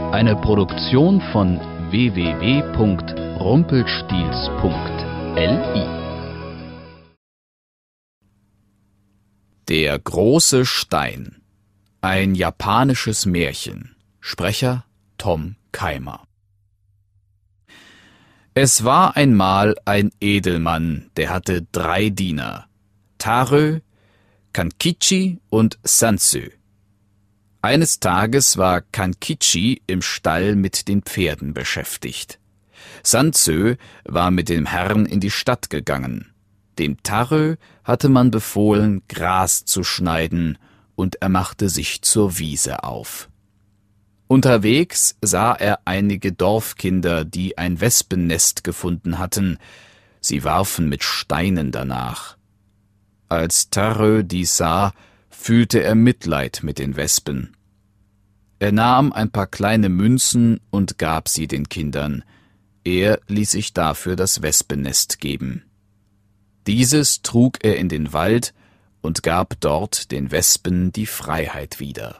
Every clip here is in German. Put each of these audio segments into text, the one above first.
Eine Produktion von www.rumpelstilzchen.li. Der große Stein. Ein japanisches Märchen. Sprecher Tom Keimer. Es war einmal ein Edelmann, der hatte 3 Diener: Tarö, Kankichi und Sansü. Eines Tages war Kankichi im Stall mit den Pferden beschäftigt. Sansü war mit dem Herrn in die Stadt gegangen. Dem Tarö hatte man befohlen, Gras zu schneiden, und er machte sich zur Wiese auf. Unterwegs sah er einige Dorfkinder, die ein Wespennest gefunden hatten. Sie warfen mit Steinen danach. Als Tarö dies sah, fühlte er Mitleid mit den Wespen. Er nahm ein paar kleine Münzen und gab sie den Kindern. Er ließ sich dafür das Wespennest geben. Dieses trug er in den Wald und gab dort den Wespen die Freiheit wieder.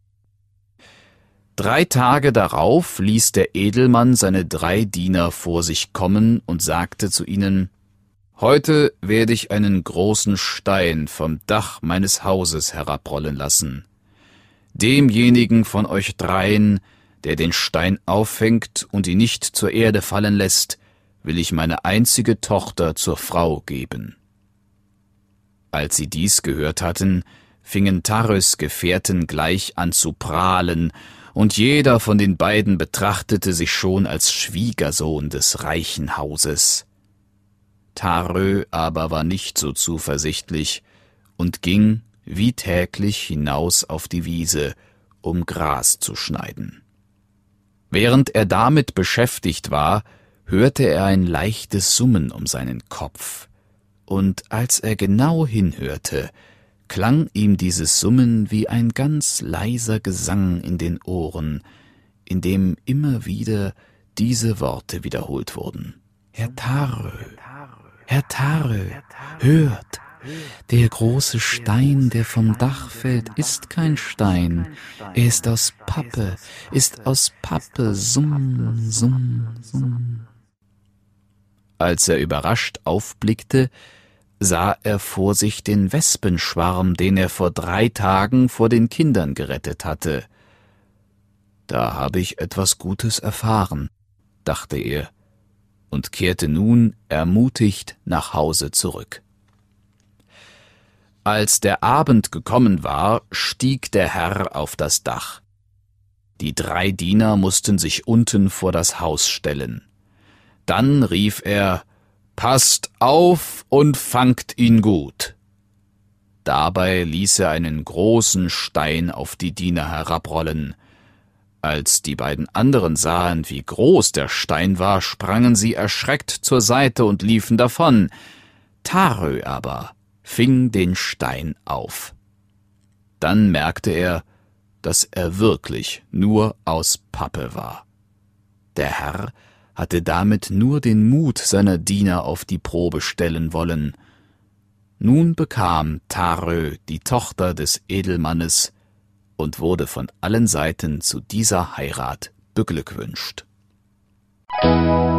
3 Tage darauf ließ der Edelmann seine 3 Diener vor sich kommen und sagte zu ihnen: »Heute werde ich einen großen Stein vom Dach meines Hauses herabrollen lassen. Demjenigen von euch 3, der den Stein auffängt und ihn nicht zur Erde fallen lässt, will ich meine einzige Tochter zur Frau geben.« Als sie dies gehört hatten, fingen Tarös Gefährten gleich an zu prahlen, und jeder von den beiden betrachtete sich schon als Schwiegersohn des reichen Hauses. Tarö aber war nicht so zuversichtlich und ging wie täglich hinaus auf die Wiese, um Gras zu schneiden. Während er damit beschäftigt war, hörte er ein leichtes Summen um seinen Kopf, und als er genau hinhörte, klang ihm dieses Summen wie ein ganz leiser Gesang in den Ohren, in dem immer wieder diese Worte wiederholt wurden: »Herr Tarö, Herr Tarö, hört! Der große Stein, der vom Dach fällt, ist kein Stein. Er ist aus Pappe, summ, summ, summ.« Als er überrascht aufblickte, sah er vor sich den Wespenschwarm, den er vor 3 Tagen vor den Kindern gerettet hatte. »Da habe ich etwas Gutes erfahren«, dachte er, und kehrte nun ermutigt nach Hause zurück. Als der Abend gekommen war, stieg der Herr auf das Dach. Die 3 Diener mussten sich unten vor das Haus stellen. Dann rief er: »Passt auf und fangt ihn gut!« Dabei ließ er einen großen Stein auf die Diener herabrollen. Als die beiden anderen sahen, wie groß der Stein war, sprangen sie erschreckt zur Seite und liefen davon. Tarö aber fing den Stein auf. Dann merkte er, dass er wirklich nur aus Pappe war. Der Herr hatte damit nur den Mut seiner Diener auf die Probe stellen wollen. Nun bekam Tarö die Tochter des Edelmannes und wurde von allen Seiten zu dieser Heirat beglückwünscht.